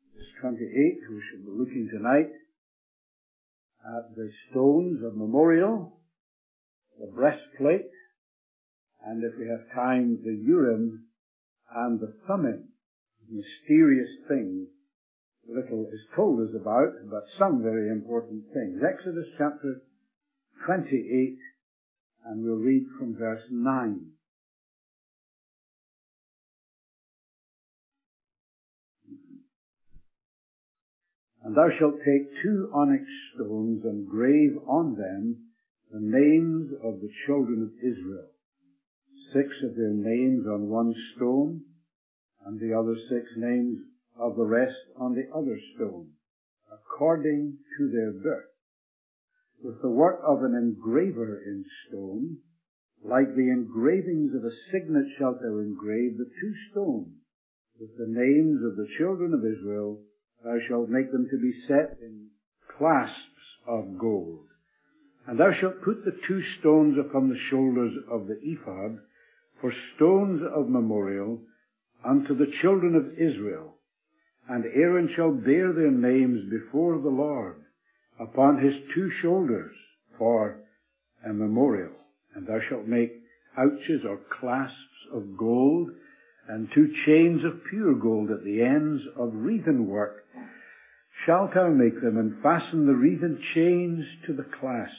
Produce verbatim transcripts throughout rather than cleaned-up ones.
Verse twenty-eight, we shall be looking tonight at the stones of memorial, the breastplate, and if we have time, the Urim and the Thummim, mysterious things. Little is told us about, but some very important things. Exodus chapter twenty-eight, and we'll read from verse nine. And thou shalt take two onyx stones and grave on them the names of the children of Israel, six of their names on one stone, and the other six names of the rest on the other stone, according to their birth. With the work of an engraver in stone, like the engravings of a signet shalt thou engrave the two stones, with the names of the children of Israel. Thou shalt make them to be set in clasps of gold. And thou shalt put the two stones upon the shoulders of the ephod for stones of memorial unto the children of Israel. And Aaron shall bear their names before the Lord upon his two shoulders for a memorial. And thou shalt make ouches or clasps of gold, and two chains of pure gold at the ends of wreathen work shalt thou make them, and fasten the wreathen chains to the clasps.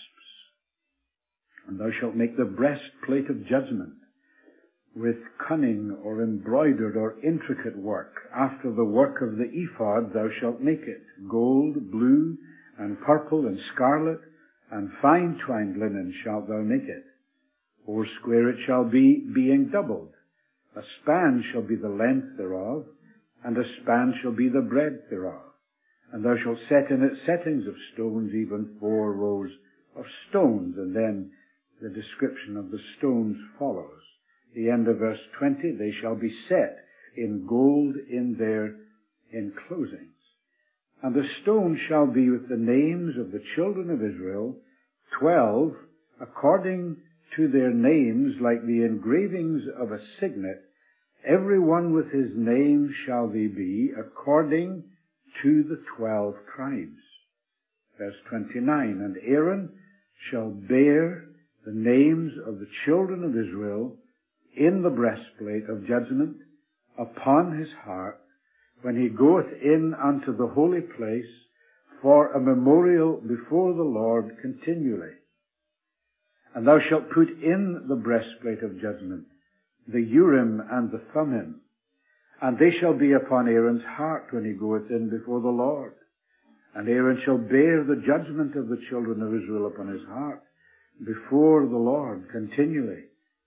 And thou shalt make the breastplate of judgment with cunning or embroidered or intricate work. After the work of the ephod thou shalt make it, gold, blue, and purple, and scarlet, and fine twined linen shalt thou make it. Four square it shall be, being doubled. A span shall be the length thereof, and a span shall be the breadth thereof. And thou shalt set in it settings of stones, even four rows of stones. And then the description of the stones follows. The end of verse twenty, they shall be set in gold in their enclosings. And the stones shall be with the names of the children of Israel, twelve, according to their names, like the engravings of a signet. Every one with his name shall they be, according to the twelve tribes. Verse twenty-nine, and Aaron shall bear the names of the children of Israel in the breastplate of judgment upon his heart, when he goeth in unto the holy place for a memorial before the Lord continually. And thou shalt put in the breastplate of judgment the Urim and the Thummim, and they shall be upon Aaron's heart when he goeth in before the Lord. And Aaron shall bear the judgment of the children of Israel upon his heart before the Lord continually.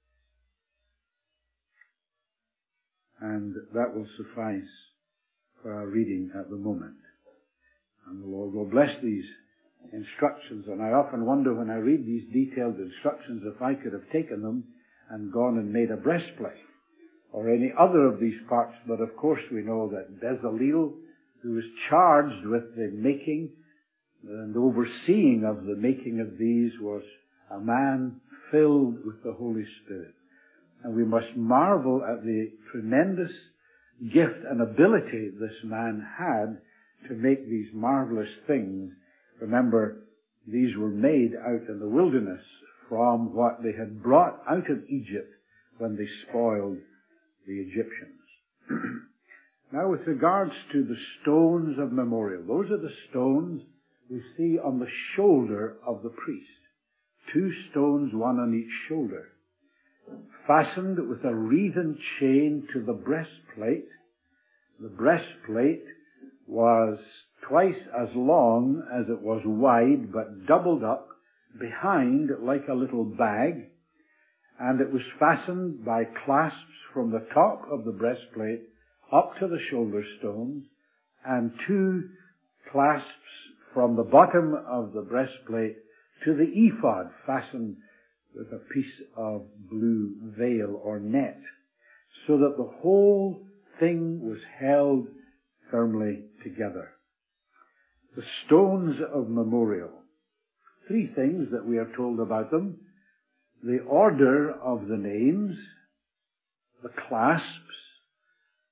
And that will suffice for our reading at the moment. And the Lord will bless these instructions. And I often wonder when I read these detailed instructions if I could have taken them and gone and made a breastplate or any other of these parts. But of course we know that Bezalel, who was charged with the making and overseeing of the making of these, was a man filled with the Holy Spirit. And we must marvel at the tremendous gift and ability this man had to make these marvelous things. Remember, these were made out in the wilderness from what they had brought out of Egypt when they spoiled the Egyptians. Now, with regards to the stones of memorial, those are the stones we see on the shoulder of the priest. Two stones, one on each shoulder, fastened with a wreathen chain to the breastplate. The breastplate was twice as long as it was wide, but doubled up behind like a little bag, and it was fastened by clasps from the top of the breastplate up to the shoulder stones, and two clasps from the bottom of the breastplate to the ephod, fastened with a piece of blue veil or net, so that the whole thing was held firmly together. The stones of memorial. Three things that we are told about them. The order of the names, the clasps,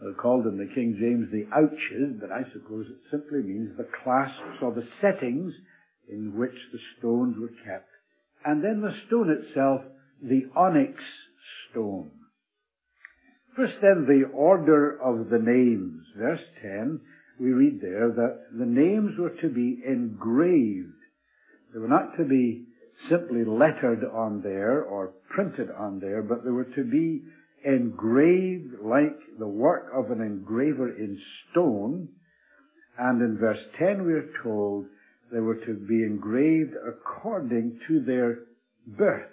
They're called in the King James the ouches, but I suppose it simply means the clasps or the settings in which the stones were kept. And then the stone itself, the onyx stone. First then, the order of the names. Verse ten, we read there that the names were to be engraved. They were not to be simply lettered on there or printed on there, but they were to be engraved like the work of an engraver in stone. And in verse ten we are told they were to be engraved according to their birth.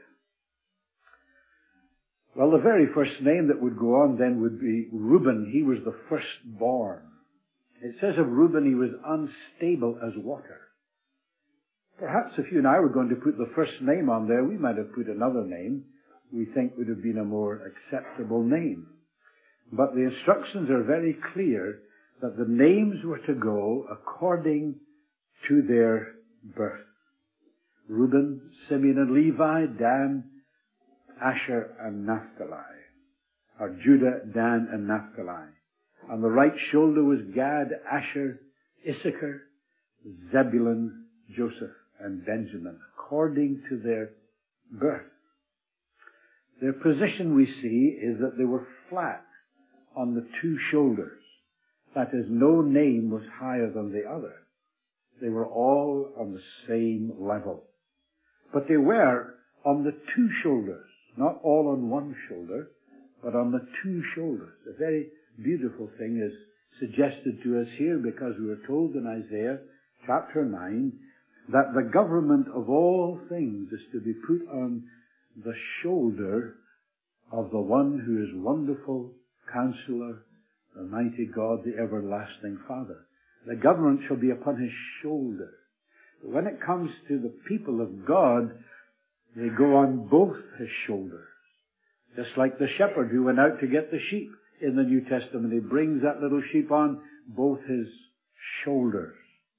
Well, the very first name that would go on then would be Reuben. He was the firstborn. It says of Reuben he was unstable as water. Perhaps if you and I were going to put the first name on there, we might have put another name we think would have been a more acceptable name. But the instructions are very clear that the names were to go according to their birth. Reuben, Simeon and Levi, Dan, Asher and Naphtali. Or Judah, Dan and Naphtali. On the right shoulder was Gad, Asher, Issachar, Zebulun, Joseph and Benjamin, according to their birth. Their position, we see, is that they were flat on the two shoulders. That is, no name was higher than the other. They were all on the same level. But they were on the two shoulders, not all on one shoulder, but on the two shoulders. A very beautiful thing is suggested to us here, because we were told in Isaiah chapter nine that the government of all things is to be put on the shoulder of the one who is Wonderful Counselor, the Mighty God, the Everlasting Father. The government shall be upon his shoulder. But when it comes to the people of God, they go on both his shoulders. Just like the shepherd who went out to get the sheep in the New Testament. He brings that little sheep on both his shoulders.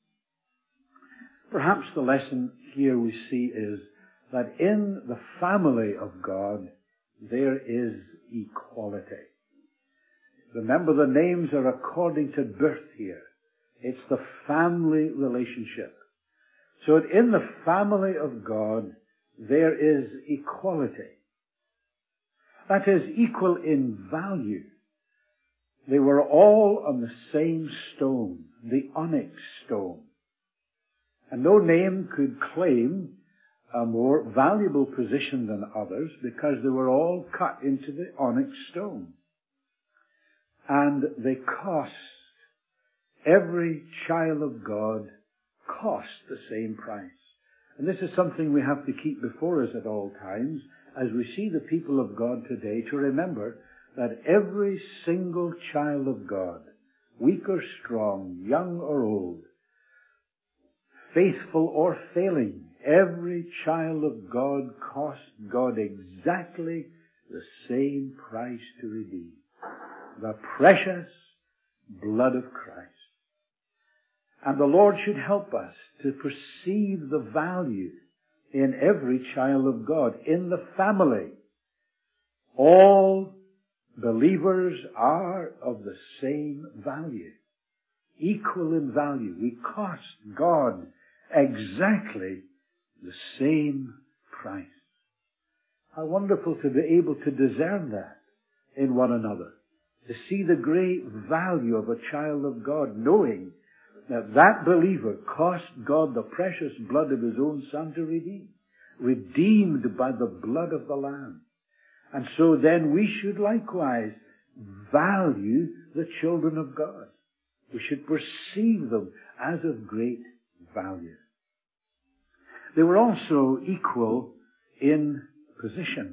Perhaps the lesson here we see is that in the family of God, there is equality. Remember, the names are according to birth here. It's the family relationship. So in the family of God, there is equality. That is, equal in value. They were all on the same stone, the onyx stone. And no name could claim a more valuable position than others, because they were all cut into the onyx stone. And they cost, every child of God cost the same price. And this is something we have to keep before us at all times, as we see the people of God today, to remember that every single child of God, weak or strong, young or old, faithful or failing, every child of God cost God exactly the same price to redeem. The precious blood of Christ. And the Lord should help us to perceive the value in every child of God, in the family. All believers are of the same value, equal in value. We cost God exactly the same price. How wonderful to be able to discern that in one another, to see the great value of a child of God, knowing that that believer cost God the precious blood of his own Son to redeem, redeemed by the blood of the Lamb. And so then we should likewise value the children of God. We should perceive them as of great value. They were also equal in position.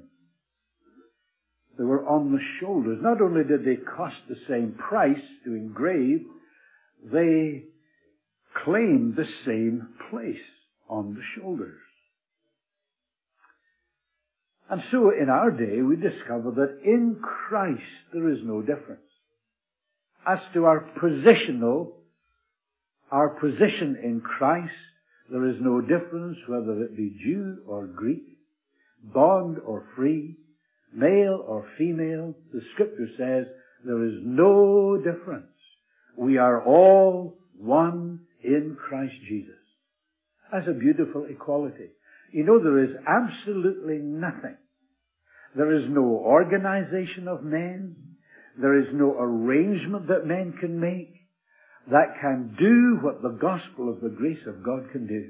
They were on the shoulders. Not only did they cost the same price to engrave, they claimed the same place on the shoulders. And so in our day we discover that in Christ there is no difference. As to our positional, our position in Christ, there is no difference whether it be Jew or Greek, bond or free, male or female. The Scripture says There is no difference. We are all one in Christ Jesus. That's a beautiful equality. You know, there is absolutely nothing. There is no organization of men. There is no arrangement that men can make that can do what the gospel of the grace of God can do.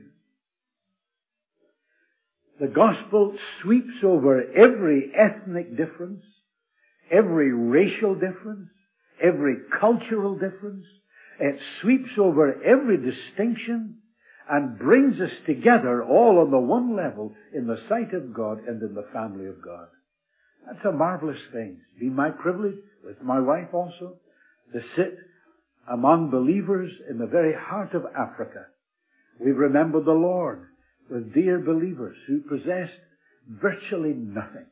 The gospel sweeps over every ethnic difference, every racial difference, every cultural difference. It sweeps over every distinction and brings us together all on the one level in the sight of God and in the family of God. That's a marvelous thing. It's been my privilege, with my wife also, to sit among believers in the very heart of Africa. We've remembered the Lord with dear believers who possessed virtually nothing.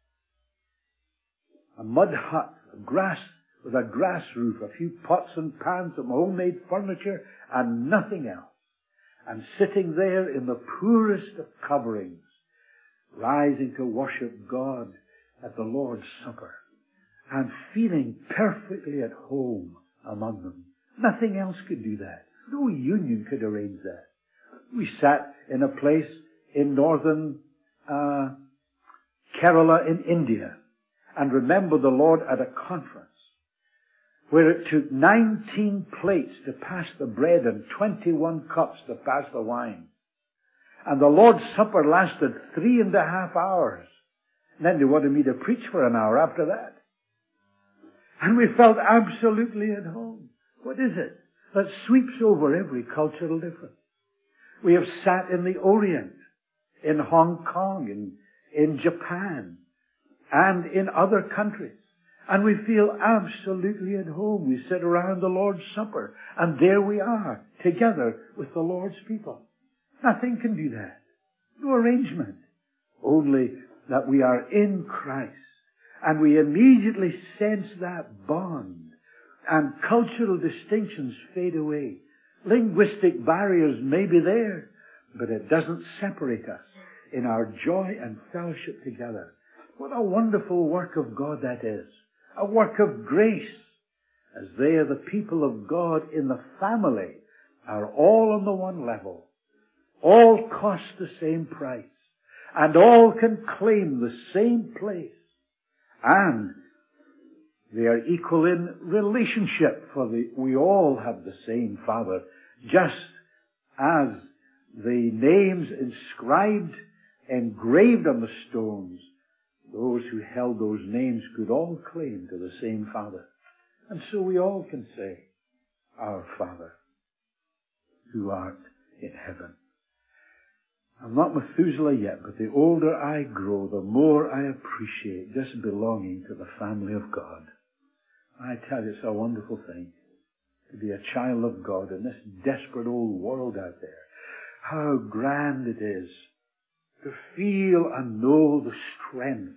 A mud hut, a grass, with a grass roof, a few pots and pans, some homemade furniture, and nothing else. And sitting there in the poorest of coverings, rising to worship God at the Lord's Supper, and feeling perfectly at home among them. Nothing else could do that. No union could arrange that. We sat in a place in northern uh, Kerala in India, and remember the Lord at a conference where it took nineteen plates to pass the bread and twenty-one cups to pass the wine. And the Lord's Supper lasted three and a half hours. And then they wanted me to preach for an hour after that. And we felt absolutely at home. What is it that sweeps over every cultural difference? We have sat in the Orient, in Hong Kong, in, in Japan, and in other countries. And we feel absolutely at home. We sit around the Lord's Supper, and there we are, together with the Lord's people. Nothing can do that. No arrangement. Only that we are in Christ. And we immediately sense that bond. And cultural distinctions fade away. Linguistic barriers may be there, but it doesn't separate us in our joy and fellowship together. What a wonderful work of God that is. A work of grace, as they are the people of God in the family, are all on the one level. All cost the same price. And all can claim the same place. And they are equal in relationship, for the, we all have the same Father, just as the names inscribed, engraved on the stones, those who held those names could all claim to the same Father. And so we all can say, Our Father, who art in heaven. I'm not Methuselah yet, but the older I grow, the more I appreciate just belonging to the family of God. I tell you, it's a wonderful thing to be a child of God in this desperate old world out there. How grand it is to feel and know the strength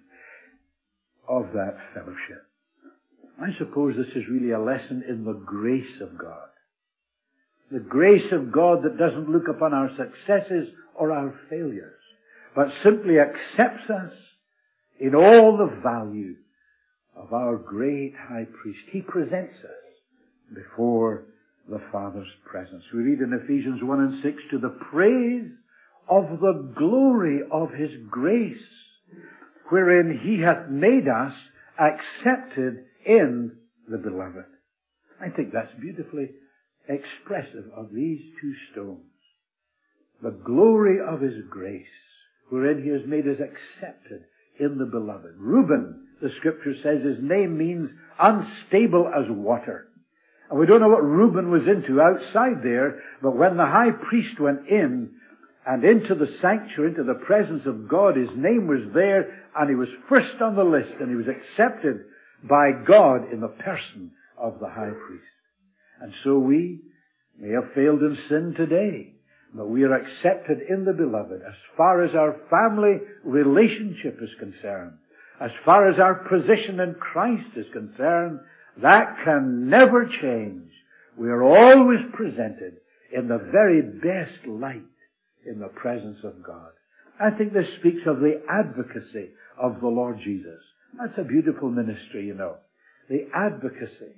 of that fellowship. I suppose this is really a lesson in the grace of God. The grace of God that doesn't look upon our successes or our failures, but simply accepts us in all the value of our great high priest. He presents us before the Father's presence. We read in Ephesians one and six, to the praise of the glory of His grace, wherein He hath made us accepted in the Beloved. I think that's beautifully expressive of these two stones. The glory of His grace, wherein He has made us accepted in the Beloved. Reuben, the Scripture says, his name means unstable as water. And we don't know what Reuben was into outside there, but when the high priest went in and into the sanctuary, into the presence of God, his name was there, and he was first on the list, and he was accepted by God in the person of the high priest. And so we may have failed in sin today, but we are accepted in the Beloved as far as our family relationship is concerned. As far as our position in Christ is concerned, that can never change. We are always presented in the very best light in the presence of God. I think this speaks of the advocacy of the Lord Jesus. That's a beautiful ministry, you know. the advocacy.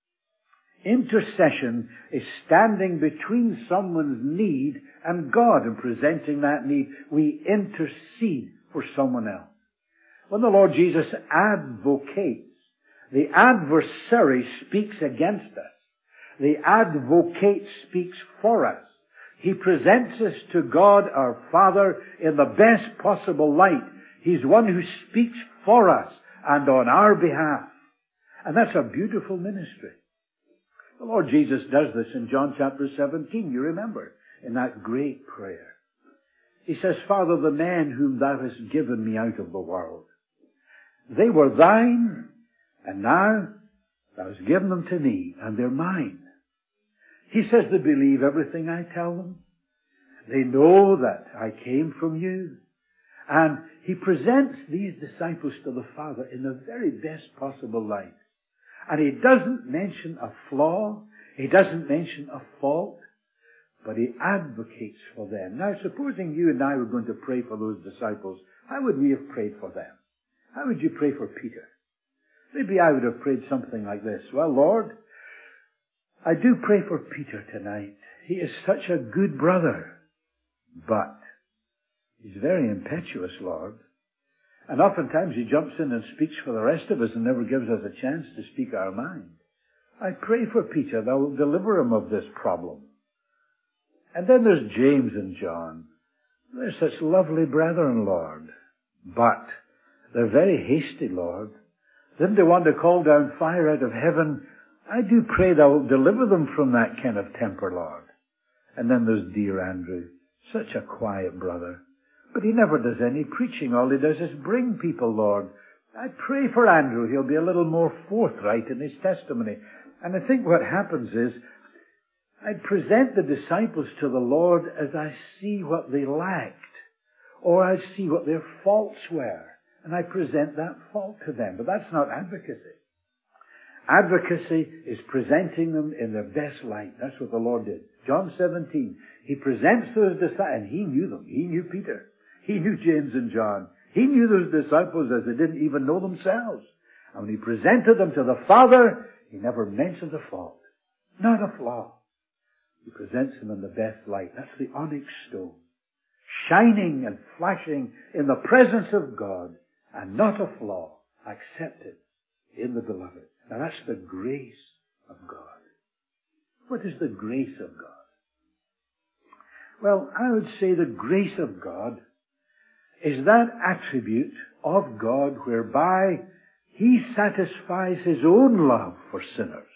Intercession is standing between someone's need and God and presenting that need. We intercede for someone else. When the Lord Jesus advocates, the adversary speaks against us. The advocate speaks for us. He presents us to God our Father in the best possible light. He's one who speaks for us and on our behalf. And that's a beautiful ministry. The Lord Jesus does this in John chapter seventeen, you remember, in that great prayer. He says, Father, the men whom thou hast given me out of the world, they were thine, and now thou hast given them to me, and they're mine. He says they believe everything I tell them. They know that I came from you. And he presents these disciples to the Father in the very best possible light. And he doesn't mention a flaw. He doesn't mention a fault. But he advocates for them. Now, supposing you and I were going to pray for those disciples, how would we have prayed for them? How would you pray for Peter? Maybe I would have prayed something like this. Well, Lord, I do pray for Peter tonight. He is such a good brother. But he's very impetuous, Lord. And oftentimes he jumps in and speaks for the rest of us and never gives us a chance to speak our mind. I pray for Peter, thou wilt deliver him of this problem. And then there's James and John. They're such lovely brethren, Lord. But they're very hasty, Lord. Then they want to call down fire out of heaven. I do pray thou wilt deliver them from that kind of temper, Lord. And then there's dear Andrew. Such a quiet brother. But he never does any preaching. All he does is bring people, Lord. I pray for Andrew. He'll be a little more forthright in his testimony. And I think what happens is, I present the disciples to the Lord as I see what they lacked, or I see what their faults were, and I present that fault to them. But that's not advocacy. Advocacy is presenting them in their best light. That's what the Lord did. John seventeen, he presents those disciples, and he knew them. He knew Peter. He knew James and John. He knew those disciples as they didn't even know themselves. And when he presented them to the Father, he never mentioned a fault. Not a flaw. He presents them in the best light. That's the onyx stone. Shining and flashing in the presence of God. And not a flaw. Accepted in the beloved. Now that's the grace of God. What is the grace of God? Well, I would say the grace of God is that attribute of God whereby he satisfies his own love for sinners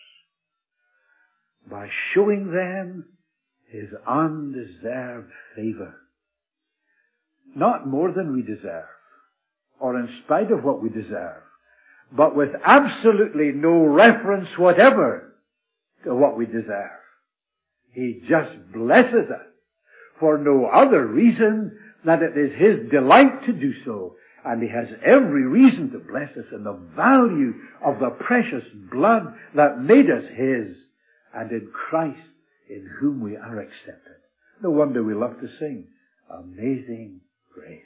by showing them his undeserved favor. Not more than we deserve, or in spite of what we deserve, but with absolutely no reference whatever to what we deserve. He just blesses us for no other reason that it is his delight to do so. And he has every reason to bless us in the value of the precious blood that made us his, and in Christ in whom we are accepted. No wonder we love to sing, Amazing Grace.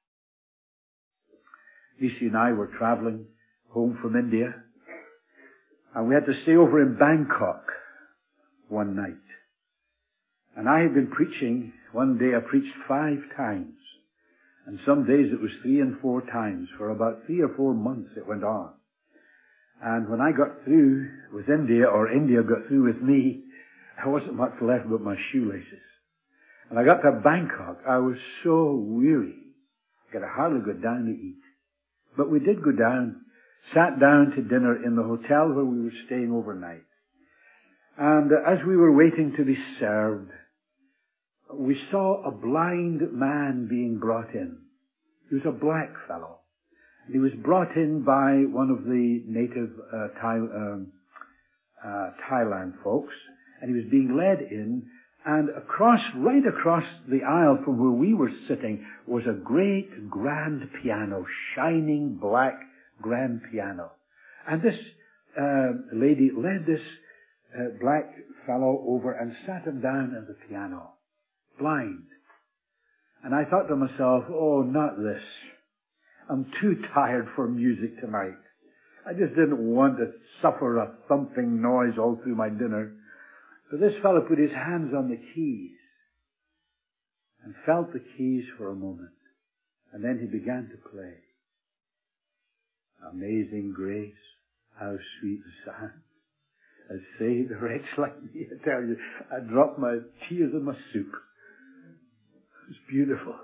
Lucy and I were traveling home from India, and we had to stay over in Bangkok one night. And I had been preaching. One day I preached five times. And some days it was three and four times. For about three or four months it went on. And when I got through with India, or India got through with me, there wasn't much left but my shoelaces. And I got to Bangkok. I was so weary. I could hardly go down to eat. But we did go down, sat down to dinner in the hotel where we were staying overnight. And as we were waiting to be served, we saw a blind man being brought in. He was a black fellow. And he was brought in by one of the native uh, Thai, um, uh, Thailand folks. And he was being led in. And across, right across the aisle from where we were sitting was a great grand piano, shining black grand piano. And this uh, lady led this uh, black fellow over and sat him down at the piano. Blind. And I thought to myself, oh, not this. I'm too tired for music tonight. I just didn't want to suffer a thumping noise all through my dinner. But this fellow put his hands on the keys and felt the keys for a moment. And then he began to play. Amazing grace, how sweet the sound has saved a wretch like me. I tell you, I dropped my tears in my soup. It was beautiful.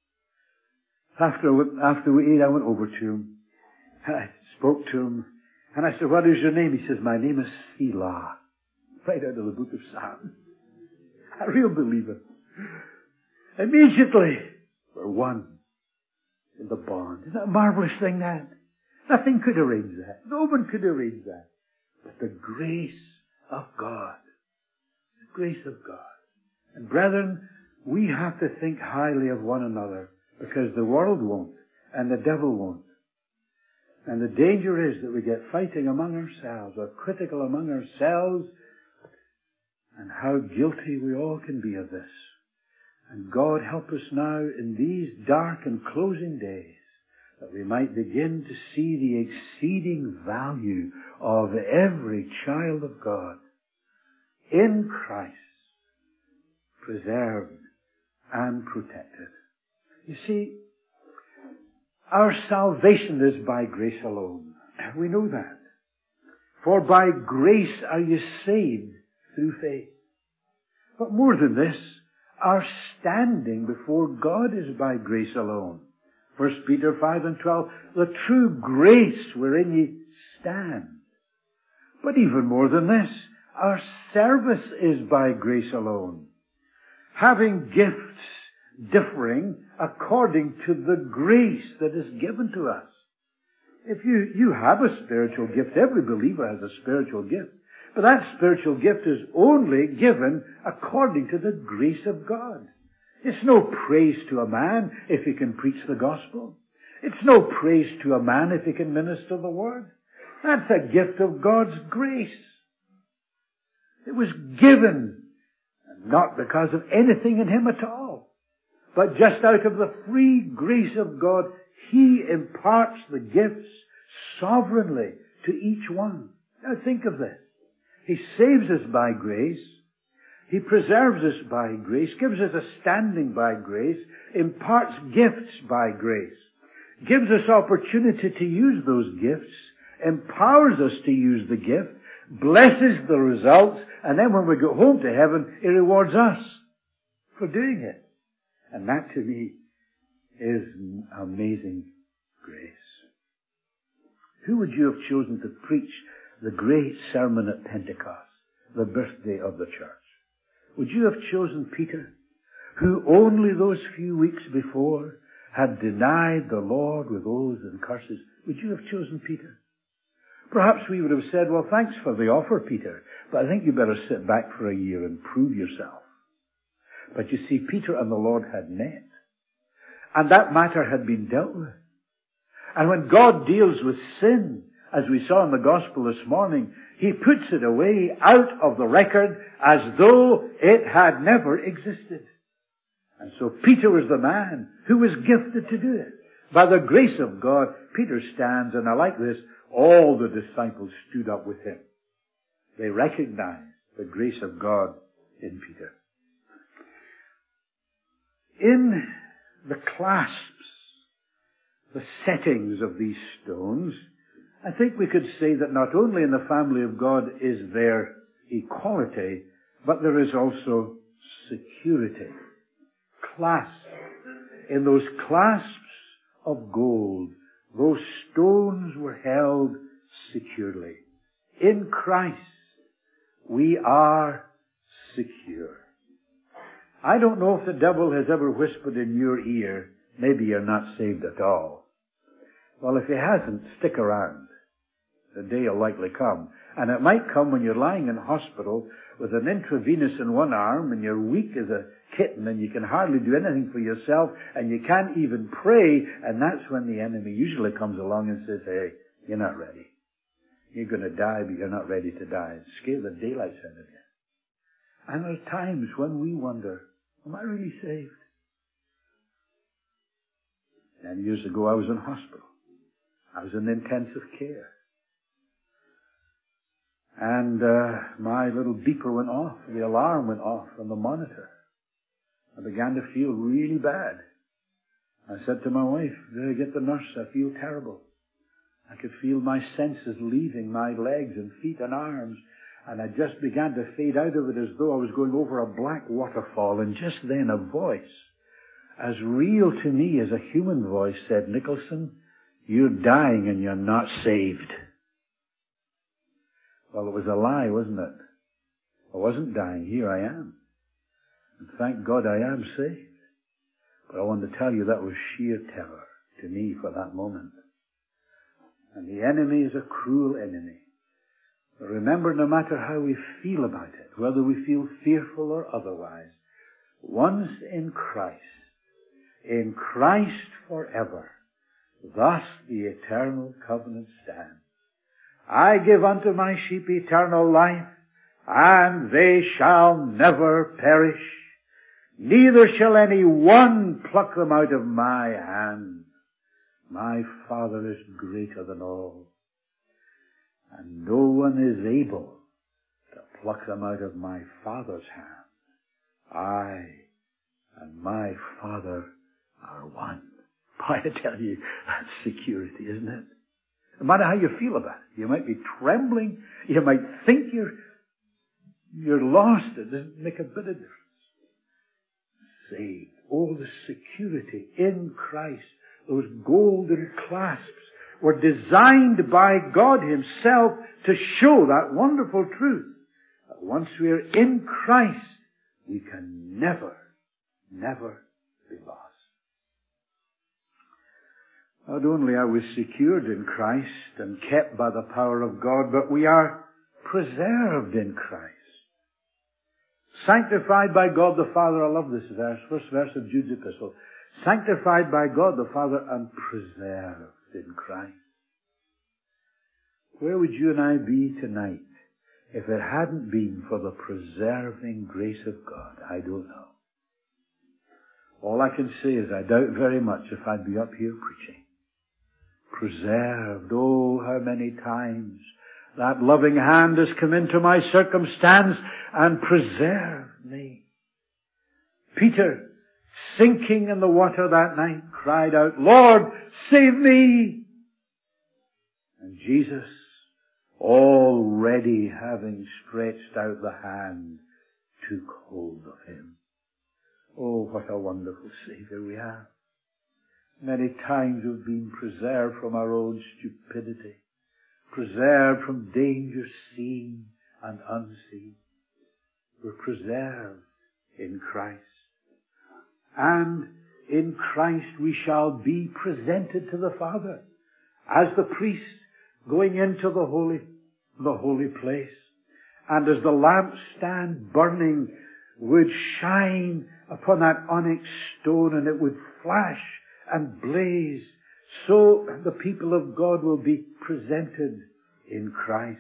After, after we ate, I went over to him. I spoke to him. And I said, what is your name? He says, my name is Selah. Right out of the book of Psalms. A real believer. Immediately, we're one in the bond. Isn't that a marvelous thing, that? Nothing could arrange that. No one could arrange that. But the grace of God. The grace of God. And brethren, we have to think highly of one another, because the world won't, and the devil won't. And the danger is that we get fighting among ourselves, or critical among ourselves, and how guilty we all can be of this. And God help us now in these dark and closing days, that we might begin to see the exceeding value of every child of God in Christ, preserved and protected. You see, our salvation is by grace alone. We know that. For by grace are you saved through faith. But more than this, our standing before God is by grace alone. First Peter five and twelve, the true grace wherein ye stand. But even more than this, our service is by grace alone. Having gifts differing according to the grace that is given to us. If you, you have a spiritual gift, every believer has a spiritual gift. But that spiritual gift is only given according to the grace of God. It's no praise to a man if he can preach the gospel. It's no praise to a man if he can minister the word. That's a gift of God's grace. It was given, not because of anything in him at all, but just out of the free grace of God, he imparts the gifts sovereignly to each one. Now think of this. He saves us by grace. He preserves us by grace, gives us a standing by grace, imparts gifts by grace, gives us opportunity to use those gifts, empowers us to use the gift, blesses the results, and then when we go home to heaven, He rewards us for doing it. And that to me is amazing grace. Who would you have chosen to preach the great sermon at Pentecost, the birthday of the church? Would you have chosen Peter, who only those few weeks before had denied the Lord with oaths and curses? Would you have chosen Peter? Perhaps we would have said, well, thanks for the offer, Peter, but I think you better sit back for a year and prove yourself. But you see, Peter and the Lord had met, and that matter had been dealt with. And when God deals with sin, as we saw in the gospel this morning, He puts it away out of the record as though it had never existed. And so Peter was the man who was gifted to do it. By the grace of God, Peter stands, and I like this, all the disciples stood up with him. They recognized the grace of God in Peter. In the clasps, the settings of these stones, I think we could say that not only in the family of God is there equality, but there is also security. Clasp. In those clasps of gold, those stones were held securely. In Christ, we are secure. I don't know if the devil has ever whispered in your ear, maybe you're not saved at all. Well, if he hasn't, stick around. The day will likely come. And it might come when you're lying in hospital with an intravenous in one arm and you're weak as a kitten and you can hardly do anything for yourself and you can't even pray, and that's when the enemy usually comes along and says, hey, you're not ready. You're going to die, but you're not ready to die. Scare the daylights out of you. And there's times when we wonder, am I really saved? Ten years ago I was in hospital. I was in intensive care. And uh, my little beeper went off. The alarm went off on the monitor. I began to feel really bad. I said to my wife, get the nurse, I feel terrible. I could feel my senses leaving my legs and feet and arms, and I just began to fade out of it as though I was going over a black waterfall. And just then a voice, as real to me as a human voice, said, Nicholson, you're dying and you're not saved. Well, it was a lie, wasn't it? I wasn't dying. Here I am. And thank God I am saved. But I want to tell you that was sheer terror to me for that moment. And the enemy is a cruel enemy. But remember, no matter how we feel about it, whether we feel fearful or otherwise, once in Christ, in Christ forever, thus the eternal covenant stands. I give unto my sheep eternal life, and they shall never perish, neither shall any one pluck them out of my hand. My Father is greater than all, and no one is able to pluck them out of my Father's hand. I and my Father are one. Boy, I tell you, that's security, isn't it? No matter how you feel about it, you might be trembling, you might think you're you're lost. It doesn't make a bit of difference. Saved. Oh, the security in Christ. Those golden clasps were designed by God Himself to show that wonderful truth. That once we are in Christ, we can never, never be lost. Not only are we secured in Christ and kept by the power of God, but we are preserved in Christ. Sanctified by God the Father. I love this verse, first verse of Jude's epistle. Sanctified by God the Father and preserved in Christ. Where would you and I be tonight if it hadn't been for the preserving grace of God? I don't know. All I can say is I doubt very much if I'd be up here preaching. Preserved. Oh, how many times that loving hand has come into my circumstance and preserved me. Peter, sinking in the water that night, cried out, Lord, save me! And Jesus, already having stretched out the hand, took hold of him. Oh, what a wonderful Savior we have. Many times we've been preserved from our own stupidity, preserved from danger seen and unseen. We're preserved in Christ. And in Christ we shall be presented to the Father as the priest going into the holy, the holy place. And as the lampstand burning would shine upon that onyx stone and it would flash and blaze, so the people of God will be presented in Christ.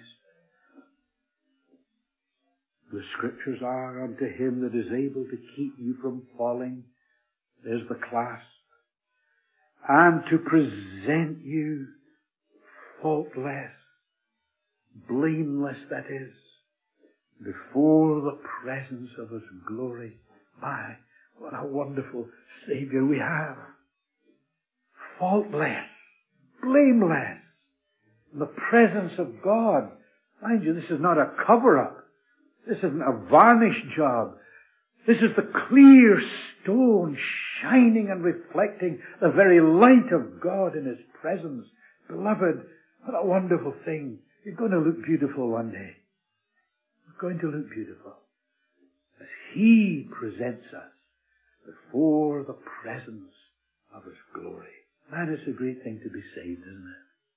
The Scriptures are unto Him that is able to keep you from falling. There's the clasp. And to present you faultless, blameless, that is, before the presence of His glory. My, what a wonderful Savior we have. Faultless, blameless, in the presence of God. Mind you, this is not a cover-up. This isn't a varnish job. This is the clear stone shining and reflecting the very light of God in His presence. Beloved, what a wonderful thing. You're going to look beautiful one day. You're going to look beautiful as He presents us before the presence of His glory. Man, it's a great thing to be saved, isn't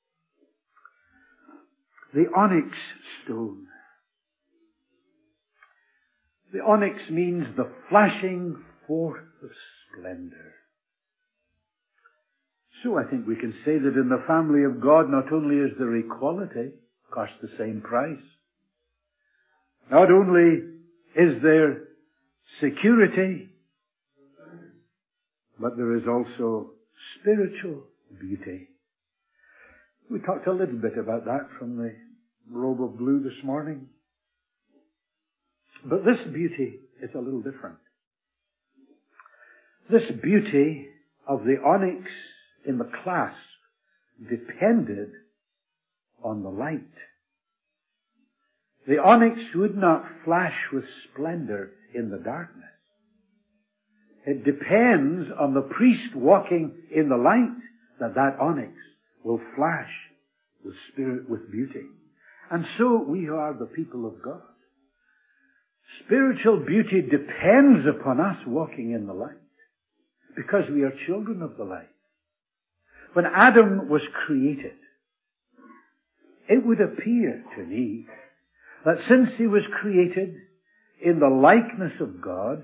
it? The onyx stone. The onyx means the flashing forth of splendor. So I think we can say that in the family of God not only is there equality, cost the same price, not only is there security, but there is also spiritual beauty. We talked a little bit about that from the robe of blue this morning. But this beauty is a little different. This beauty of the onyx in the clasp depended on the light. The onyx would not flash with splendor in the darkness. It depends on the priest walking in the light that that onyx will flash with spirit, with beauty. And so we are the people of God. Spiritual beauty depends upon us walking in the light, because we are children of the light. When Adam was created, it would appear to me that since he was created in the likeness of God,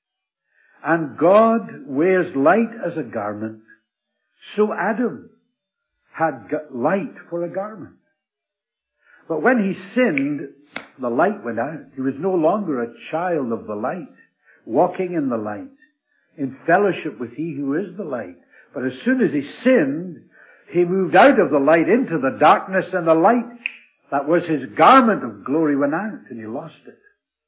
and God wears light as a garment, so Adam had light for a garment. But when he sinned, the light went out. He was no longer a child of the light, walking in the light, in fellowship with He who is the light. But as soon as he sinned, he moved out of the light into the darkness, and the light that was his garment of glory went out, and he lost it.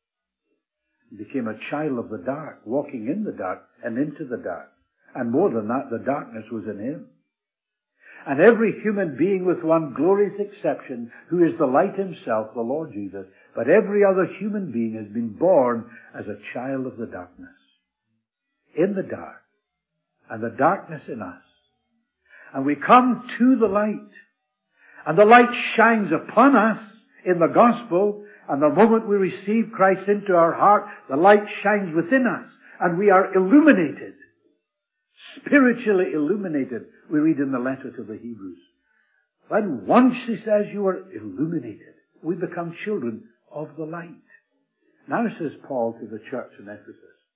He became a child of the dark, walking in the dark and into the dark. And more than that, the darkness was in him. And every human being, with one glorious exception, who is the light himself, the Lord Jesus, but every other human being has been born as a child of the darkness. In the dark. And the darkness in us. And we come to the light. And the light shines upon us in the gospel. And the moment we receive Christ into our heart, the light shines within us. And we are illuminated. Spiritually illuminated. We read in the letter to the Hebrews. When once, he says, you are illuminated, we become children of the light. Now, says Paul to the church in Ephesus,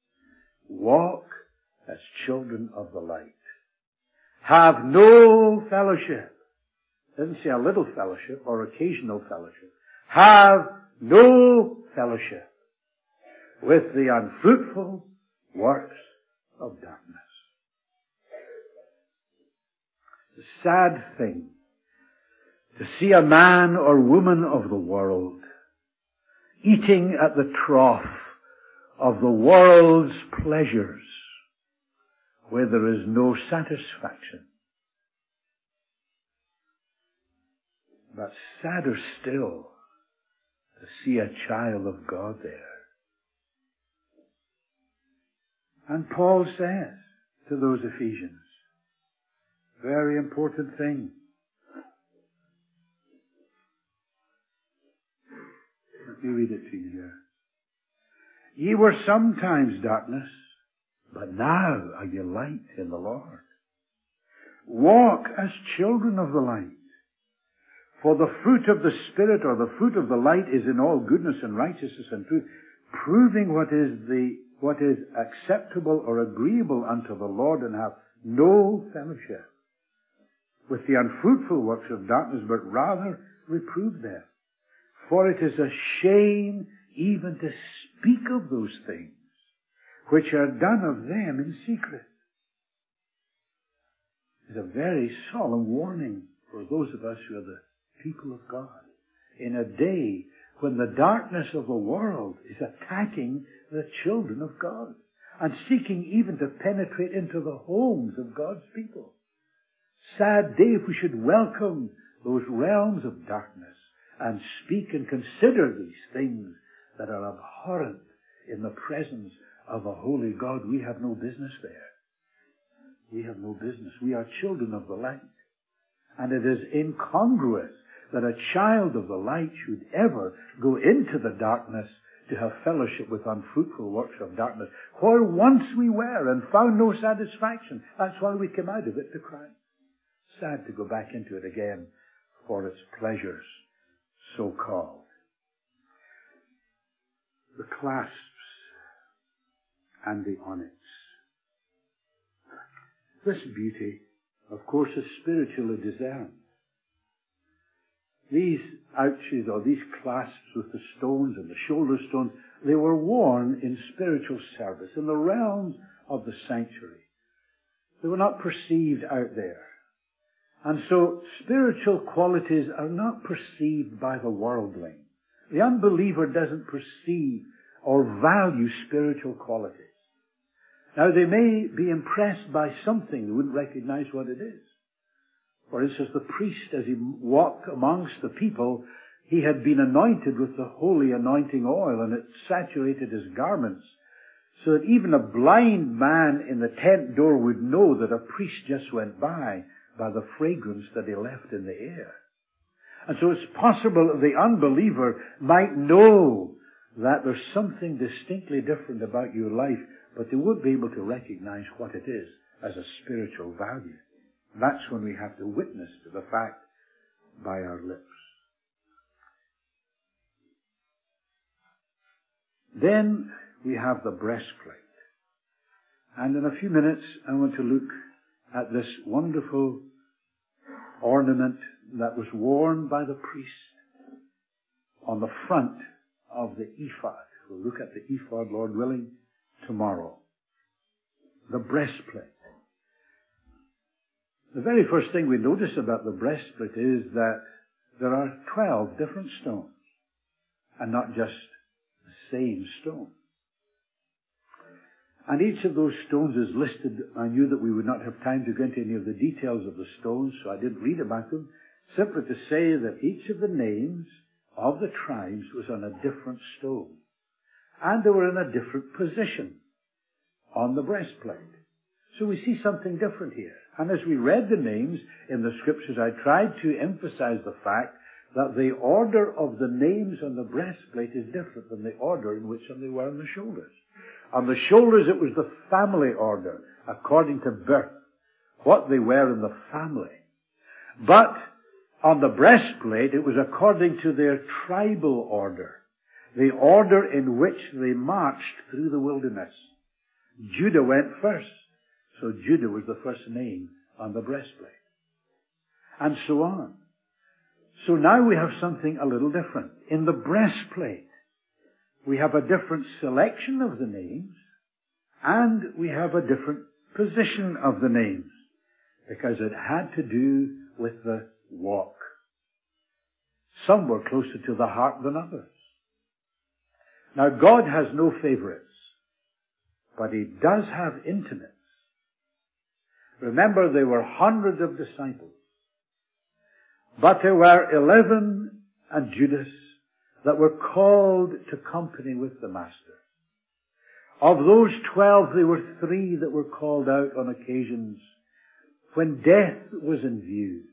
walk as children of the light. Have no fellowship. Doesn't say a little fellowship or occasional fellowship. Have no fellowship with the unfruitful works of darkness. It's a sad thing to see a man or woman of the world eating at the trough of the world's pleasures where there is no satisfaction. But sadder still to see a child of God there. And Paul says to those Ephesians, very important thing. Let me read it to you here. Ye were sometimes darkness, but now are ye light in the Lord. Walk as children of the light. For the fruit of the Spirit, or the fruit of the light, is in all goodness and righteousness and truth, proving what is the what is acceptable or agreeable unto the Lord, and have no fellowship with the unfruitful works of darkness, but rather reprove them. For it is a shame even to speak of those things which are done of them in secret. It's a very solemn warning for those of us who are the people of God. In a day when the darkness of the world is attacking the children of God and seeking even to penetrate into the homes of God's people. Sad day if we should welcome those realms of darkness and speak and consider these things that are abhorrent in the presence of a holy God. We have no business there. We have no business. We are children of the light. And it is incongruous that a child of the light should ever go into the darkness to have fellowship with unfruitful works of darkness, where once we were and found no satisfaction. That's why we came out of it to Christ. Sad to go back into it again for its pleasures, so called. The clasps and the onyx. This beauty, of course, is spiritually discerned. These ouches, or these clasps with the stones and the shoulder stones, they were worn in spiritual service, in the realms of the sanctuary. They were not perceived out there. And so spiritual qualities are not perceived by the worldling. The unbeliever doesn't perceive or value spiritual qualities. Now, they may be impressed by something, they wouldn't recognize what it is. For instance, the priest, as he walked amongst the people, he had been anointed with the holy anointing oil, and it saturated his garments, so that even a blind man in the tent door would know that a priest just went by, by the fragrance that he left in the air. And so it's possible that the unbeliever might know that there's something distinctly different about your life, but they won't be able to recognize what it is as a spiritual value. That's when we have to witness to the fact by our lips. Then we have the breastplate. And in a few minutes I want to look at this wonderful ornament that was worn by the priest on the front of the ephod. We'll look at the ephod, Lord willing, tomorrow. The breastplate. The very first thing we notice about the breastplate is that there are twelve different stones, and not just the same stone. And each of those stones is listed. I knew that we would not have time to go into any of the details of the stones, so I didn't read about them, simply to say that each of the names of the tribes was on a different stone. And they were in a different position on the breastplate. So we see something different here. And as we read the names in the scriptures, I tried to emphasize the fact that the order of the names on the breastplate is different than the order in which they were on the shoulders. On the shoulders it was the family order, according to birth, what they were in the family. But on the breastplate it was according to their tribal order, the order in which they marched through the wilderness. Judah went first, so Judah was the first name on the breastplate. And so on. So now we have something a little different. In the breastplate, we have a different selection of the names, and we have a different position of the names, because it had to do with the walk. Some were closer to the heart than others. Now, God has no favorites, but He does have intimates. Remember, there were hundreds of disciples, but there were eleven and Judas that were called to company with the Master. Of those twelve, there were three that were called out on occasions when death was in view,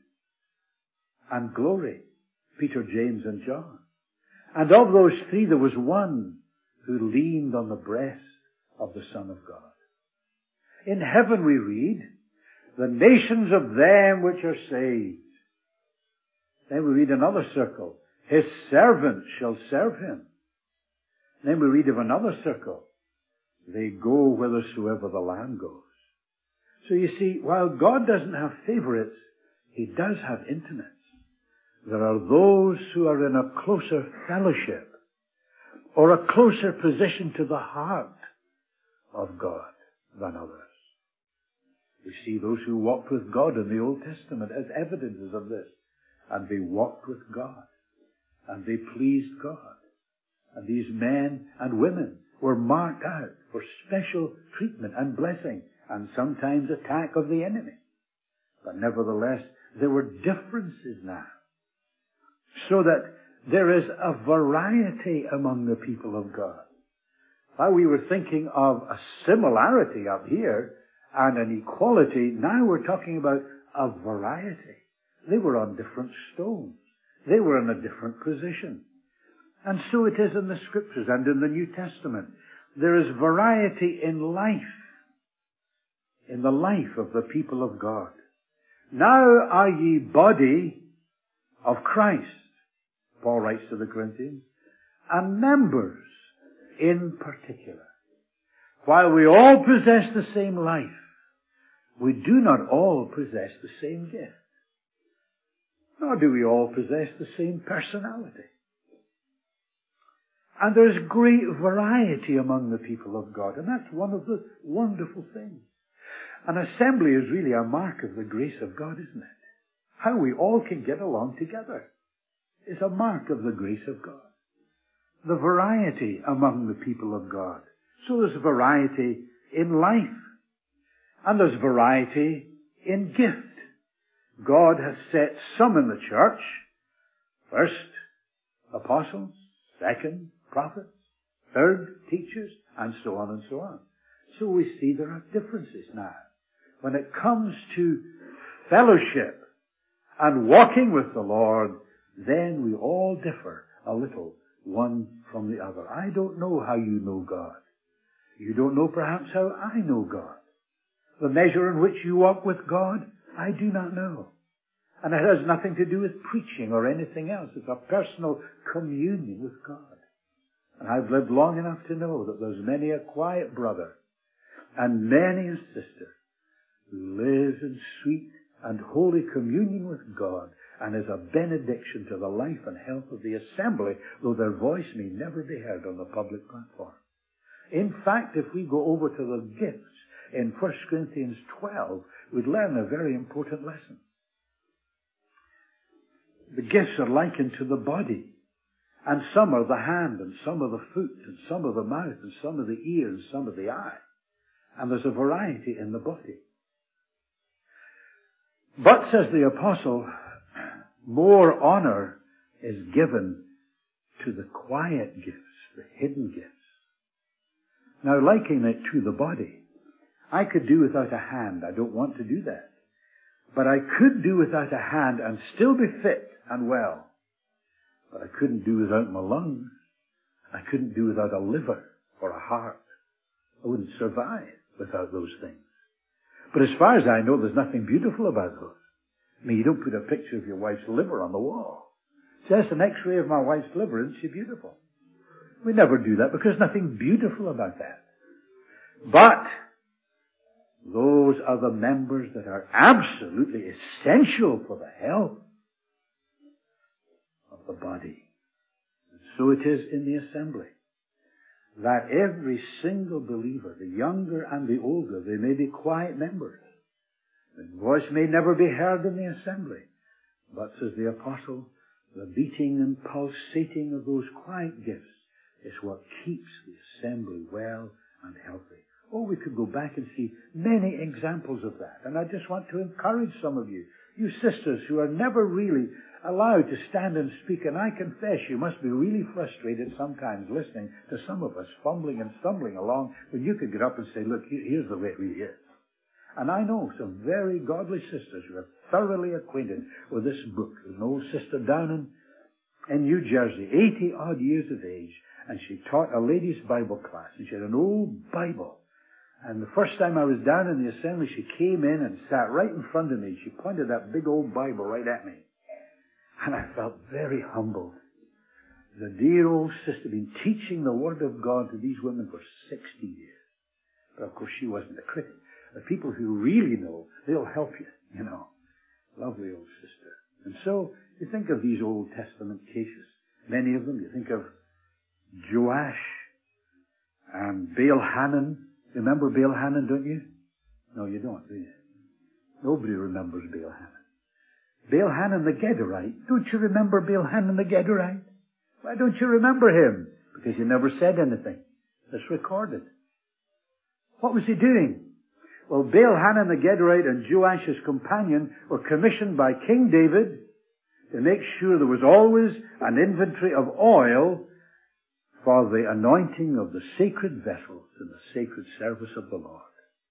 and glory, Peter, James, and John. And of those three, there was one who leaned on the breast of the Son of God. In heaven we read, the nations of them which are saved. Then we read another circle, His servants shall serve Him. Then we read of another circle, they go whithersoever the Lamb goes. So you see, while God doesn't have favorites, He does have intimates. There are those who are in a closer fellowship or a closer position to the heart of God than others. We see those who walked with God in the Old Testament as evidences of this. And they walked with God. And they pleased God. And these men and women were marked out for special treatment and blessing, and sometimes attack of the enemy. But nevertheless, there were differences now. So that there is a variety among the people of God. While we were thinking of a similarity up here and an equality, now we're talking about a variety. They were on different stones. They were in a different position. And so it is in the Scriptures and in the New Testament. There is variety in life, in the life of the people of God. Now are ye body of Christ, Paul writes to the Corinthians, and members in particular. While we all possess the same life, we do not all possess the same gift. Nor do we all possess the same personality. And there's great variety among the people of God, and that's one of the wonderful things. An assembly is really a mark of the grace of God, isn't it? how we all can get along together is a mark of the grace of God. The variety among the people of God. So there's variety in life. And there's variety in gift. God has set some in the church. First, apostles. Second, prophets. Third, teachers. And so on and so on. So we see there are differences now. When it comes to fellowship and walking with the Lord, then we all differ a little, one from the other. I don't know how you know God. You don't know perhaps how I know God. The measure in which you walk with God, I do not know. And it has nothing to do with preaching or anything else. It's a personal communion with God. And I've lived long enough to know that there's many a quiet brother and many a sister who lives in sweet and holy communion with God and is a benediction to the life and health of the assembly, though their voice may never be heard on the public platform. In fact, if we go over to the gifts in First Corinthians twelve, we'd learn a very important lesson. The gifts are likened to the body. And some are the hand, and some are the foot, and some are the mouth, and some are the ear, and some are the eye. And there's a variety in the body. But, says the apostle, more honor is given to the quiet gifts, the hidden gifts. Now, likening it to the body, I could do without a hand. I don't want to do that. But I could do without a hand and still be fit and well. But I couldn't do without my lungs. I couldn't do without a liver or a heart. I wouldn't survive without those things. But as far as I know, there's nothing beautiful about those. I mean, you don't put a picture of your wife's liver on the wall. Say, that's an x-ray of my wife's liver, isn't she beautiful? We never do that because there's nothing beautiful about that. But those are the members that are absolutely essential for the health of the body. And so it is in the assembly, that every single believer, the younger and the older, they may be quiet members. Their voice may never be heard in the assembly. But, says the apostle, the beating and pulsating of those quiet gifts is what keeps the assembly well and healthy. Oh, we could go back and see many examples of that. And I just want to encourage some of you, you sisters who are never really allowed to stand and speak. And I confess you must be really frustrated sometimes listening to some of us fumbling and stumbling along when you could get up and say, look, here's the way it really is. And I know some very godly sisters who are thoroughly acquainted with this book. There's an old sister down in, in New Jersey, eighty-odd years of age, and she taught a ladies' Bible class, and she had an old Bible. And the first time I was down in the assembly, she came in and sat right in front of me. She pointed that big old Bible right at me. And I felt very humbled. The dear old sister had been teaching the Word of God to these women for sixty years. But of course she wasn't a critic. The people who really know, they'll help you, you know. Lovely old sister. And so, you think of these Old Testament cases. Many of them. You think of Joash and Baal-Hanan. Remember Baal-Hanan, don't you? No, you don't, do you? Nobody remembers Baal-Hanan. Baal-Hanan the Gedorite. Don't you remember Baal-Hanan the Gedorite? Why don't you remember him? Because he never said anything. It's recorded. What was he doing? Well, Baal-Hanan the Gedorite and Joash, his companion, were commissioned by King David to make sure there was always an inventory of oil for the anointing of the sacred vessels in the sacred service of the Lord.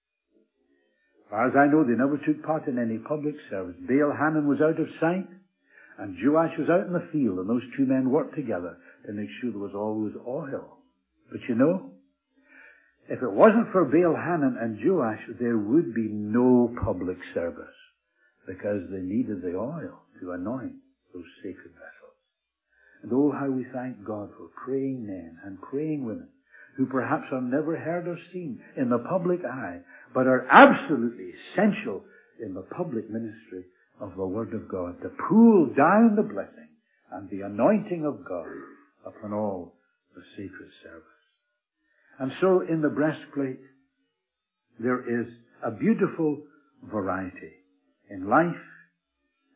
As far as I know, they never took part in any public service. Baal-Hanan was out of sight, and Joash was out in the field, and those two men worked together to make sure there was always oil. But you know, if it wasn't for Baal-Hanan and Joash, there would be no public service, because they needed the oil to anoint those sacred vessels. And oh, how we thank God for praying men and praying women who perhaps are never heard or seen in the public eye, but are absolutely essential in the public ministry of the Word of God, to pull down the blessing and the anointing of God upon all the sacred service. And so in the breastplate, there is a beautiful variety in life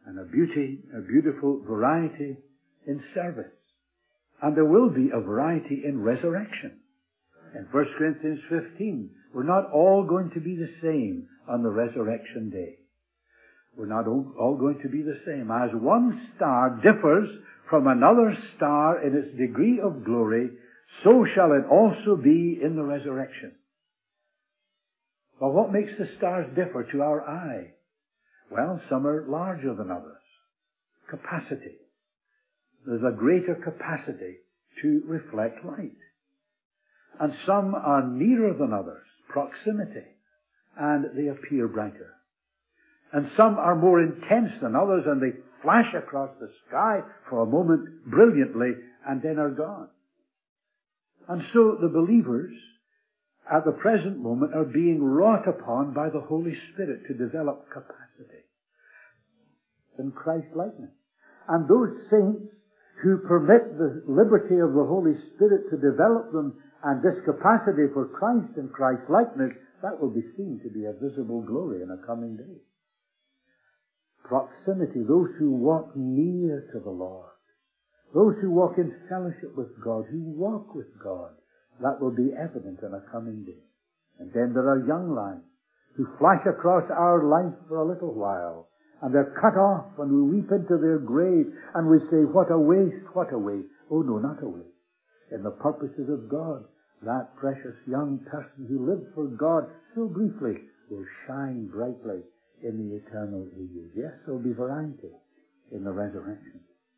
and a beauty, a beautiful variety in service. And there will be a variety in resurrection. In First Corinthians fifteen, we're not all going to be the same on the resurrection day. We're not all going to be the same. As one star differs from another star in its degree of glory, so shall it also be in the resurrection. Well, what makes the stars differ to our eye? Well, some are larger than others. Capacity. There's a greater capacity to reflect light. And some are nearer than others. Proximity. And they appear brighter. And some are more intense than others, and they flash across the sky for a moment brilliantly and then are gone. And so the believers at the present moment are being wrought upon by the Holy Spirit to develop capacity in Christ-likeness. And those saints who permit the liberty of the Holy Spirit to develop them and this capacity for Christ and Christ-likeness, that will be seen to be a visible glory in a coming day. Proximity, those who walk near to the Lord, those who walk in fellowship with God, who walk with God, that will be evident in a coming day. And then there are young lives who flash across our life for a little while, and they're cut off, and we weep into their grave, and we say, what a waste, what a waste. Oh no, not a waste. In the purposes of God, that precious young person who lived for God so briefly will shine brightly in the eternal ages. Yes, there will be variety in the resurrection.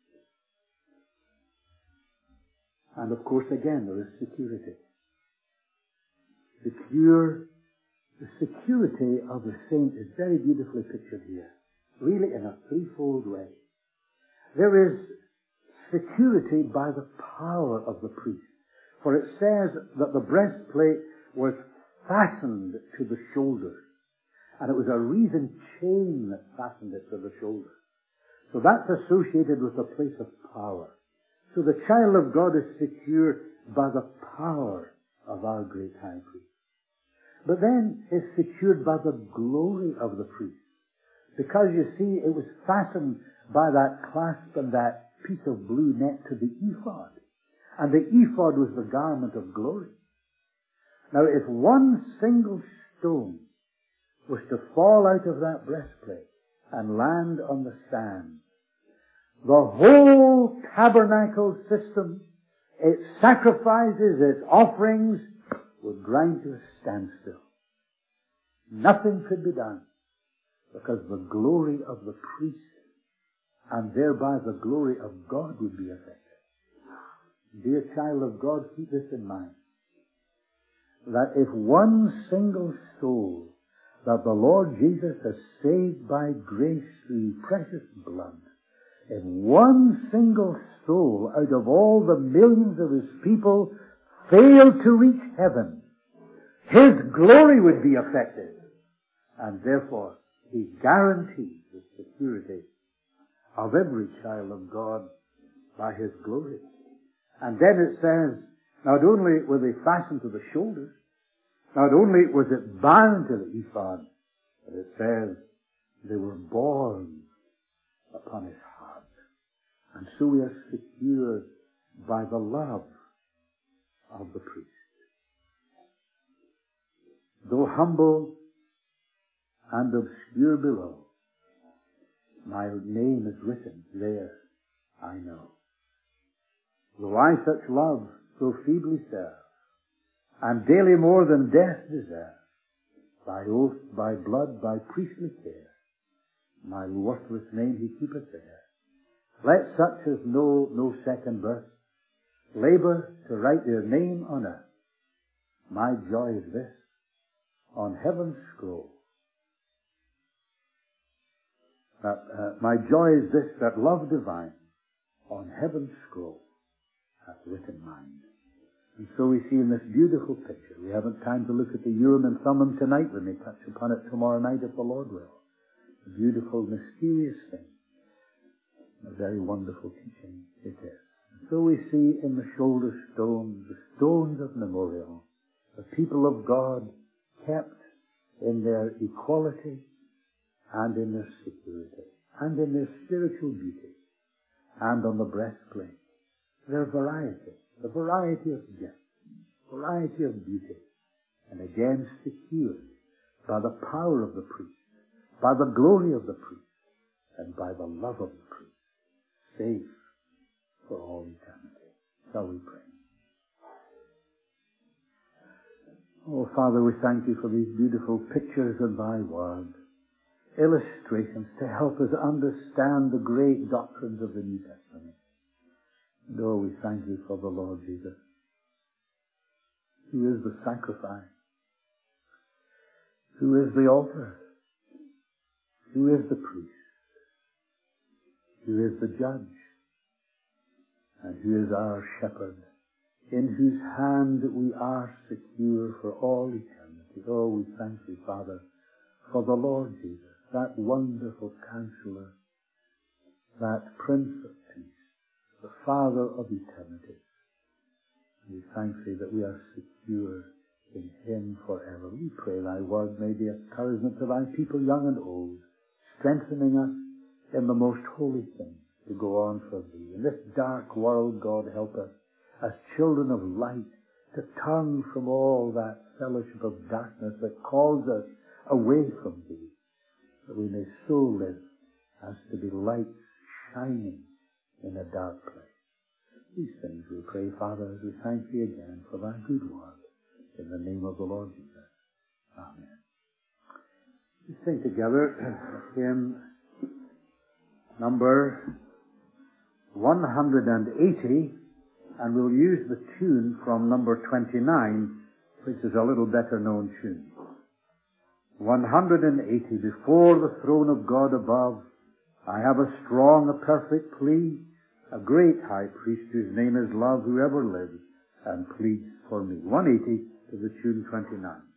And of course, again, there is security. Secure, the security of the saint is very beautifully pictured here, really in a threefold way. There is security by the power of the priest. For it says that the breastplate was fastened to the shoulders. And it was a wreathen chain that fastened it to the shoulder. So that's associated with the place of power. So the child of God is secure by the power of our great high priest. But then is secured by the glory of the priest. Because you see, it was fastened by that clasp and that piece of blue net to the ephod. And the ephod was the garment of glory. Now if one single stone was to fall out of that breastplate and land on the sand, the whole tabernacle system, its sacrifices, its offerings, would grind to a standstill. Nothing could be done because the glory of the priest and thereby the glory of God would be affected. Dear child of God, keep this in mind, that if one single soul that the Lord Jesus has saved by grace through precious blood, if one single soul out of all the millions of his people failed to reach heaven, his glory would be affected. And therefore, he guarantees the security of every child of God by his glory. And then it says, not only were they fastened to the shoulders, not only was it bound to the ephod, but it says they were borne upon his heart. And so we are secured by the love of the priest. Though humble and obscure below, my name is written there, I know. Though I such love so feebly serve, and daily more than death deserve, by oath, by blood, by priestly care, my worthless name he keepeth there. Let such as know no second birth labor to write their name on earth. My joy is this, on heaven's scroll. That, uh, my joy is this, that love divine on heaven's scroll hath written mine. And so we see in this beautiful picture, we haven't time to look at the Urim and Thummim tonight, we may touch upon it tomorrow night if the Lord will. A beautiful, mysterious thing. A very wonderful teaching it is. And so we see in the shoulder stones, the stones of memorial, the people of God kept in their equality and in their security. and in their spiritual beauty, and on the breastplate, their variety, the variety of gifts, variety of beauty, and again secured by the power of the priest, by the glory of the priest, and by the love of the priest, safe for all eternity. Shall we pray? Oh, Father, we thank you for these beautiful pictures of thy word, illustrations to help us understand the great doctrines of the New Testament. And oh, we thank you for the Lord Jesus, who is the sacrifice, who is the altar, who is the priest, who is the judge, and who is our shepherd, in whose hand we are secure for all eternity. Oh, we thank you, Father, for the Lord Jesus, that wonderful Counselor, that Prince of Peace, the Father of eternity. We thank thee that we are secure in him forever. We pray thy word may be encouragement to thy people, young and old, strengthening us in the most holy things to go on for thee. In this dark world, God, help us as children of light to turn from all that fellowship of darkness that calls us away from thee, that we may so live as to be lights shining in a dark place. These things we pray, Father, as we thank thee again for thy good word. In the name of the Lord Jesus. Amen. We sing together hymn number one hundred eighty, and we'll use the tune from number twenty-nine, which is a little better known tune. one hundred eighty, before the throne of God above, I have a strong, a perfect plea, a great high priest whose name is love, who ever lives and pleads for me. one eighty to the tune twenty-nine.